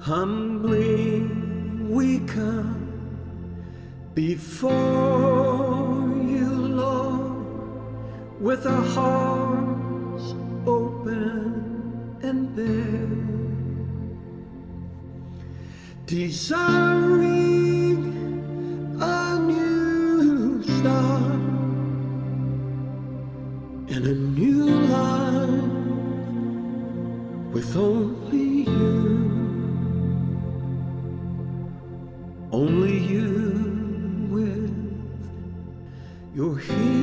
Humbly we come before you, Lord, with our hearts open and bare, desiring a new start and a new life with only you. Only you with your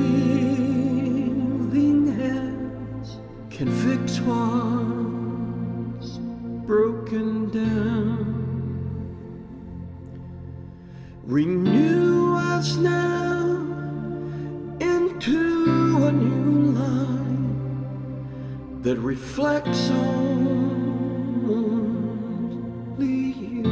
healing hands can fix what's broken down. Renew us now into a new life that reflects only you.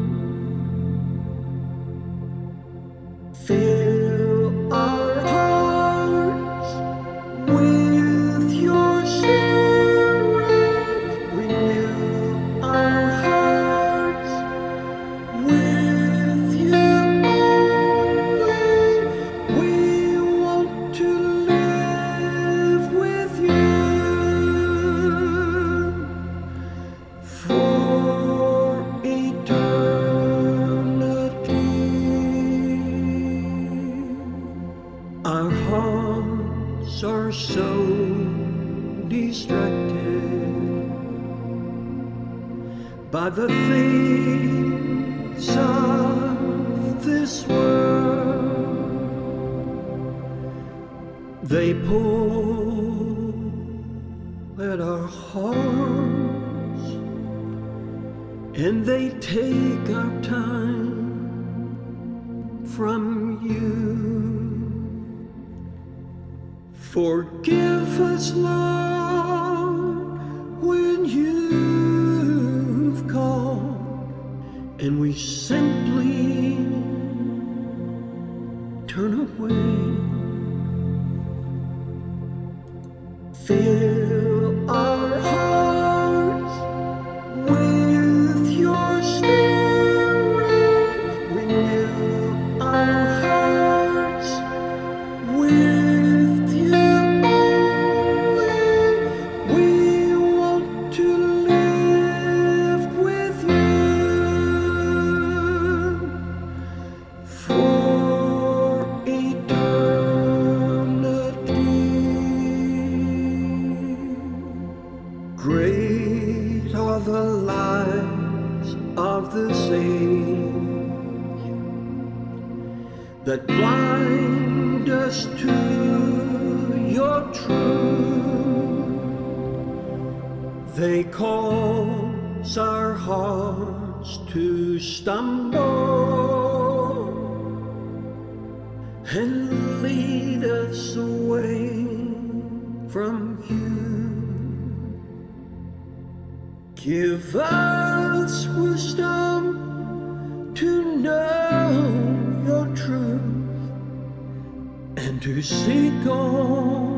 Fill our hearts with your spirit, renew our hearts with you only. We want to live with you for eternity. Our hearts are so distracted by the things of this world. They pull at our hearts and they take our time from you. Forgive us, Lord, when you've called and we simply turn away. Fill our hearts with your spirit, renew our hearts with you only. We want to live with you for eternity. Great are the lies of the sage that blind us to your truth. They cause our hearts to stumble and lead us away from you. Give us wisdom to know your truth and to seek on